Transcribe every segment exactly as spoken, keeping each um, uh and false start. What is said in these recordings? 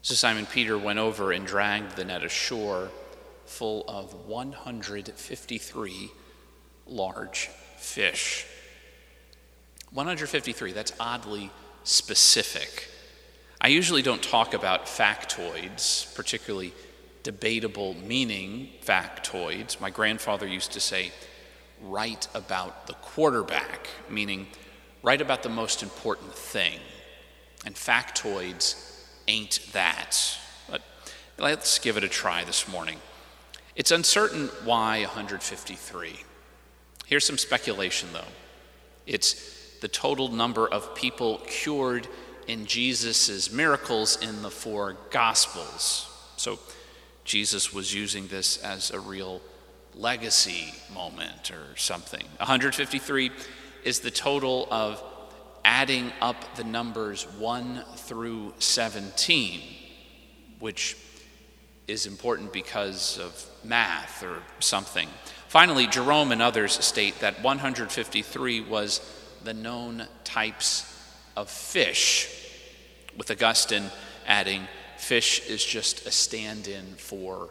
So Simon Peter went over and dragged the net ashore full of one hundred fifty-three large fish. one hundred fifty-three, that's oddly specific. I usually don't talk about factoids, particularly debatable meaning factoids. My grandfather used to say, write about the quarterback, meaning write about the most important thing. And factoids ain't that. But let's give it a try this morning. It's uncertain why one hundred fifty-three. Here's some speculation, though. It's the total number of people cured in Jesus' miracles in the four Gospels. So Jesus was using this as a real legacy moment or something. one hundred fifty-three is the total of adding up the numbers one through seventeen, which is important because of math or something. Finally, Jerome and others state that one hundred fifty-three was the known types of fish, with Augustine adding, fish is just a stand-in for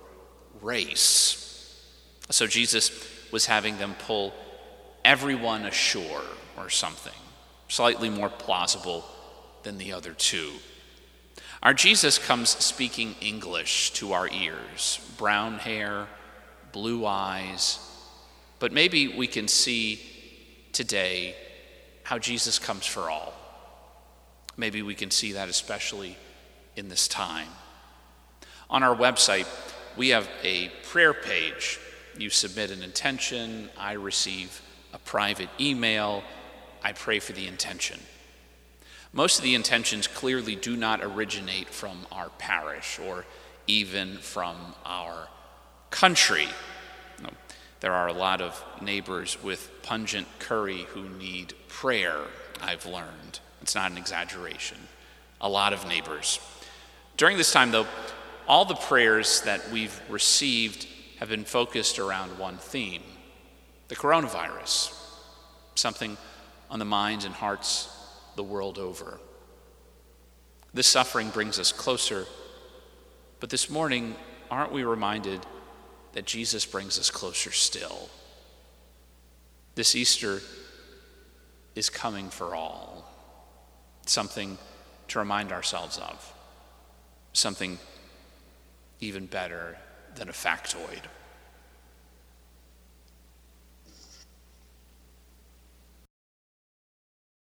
race. So Jesus was having them pull everyone ashore or something, slightly more plausible than the other two. Our Jesus comes speaking English to our ears, brown hair, blue eyes, but maybe we can see today how Jesus comes for all. Maybe we can see that especially in this time. On our website, we have a prayer page. You submit an intention, I receive a private email, I pray for the intention. Most of the intentions clearly do not originate from our parish or even from our country. No, there are a lot of neighbors with pungent curry who need prayer, I've learned. It's not an exaggeration. A lot of neighbors. During this time, though, all the prayers that we've received have been focused around one theme: the coronavirus, something on the minds and hearts the world over. This suffering brings us closer, but this morning, aren't we reminded that Jesus brings us closer still? This Easter is coming for all, something to remind ourselves of, something even better than a factoid.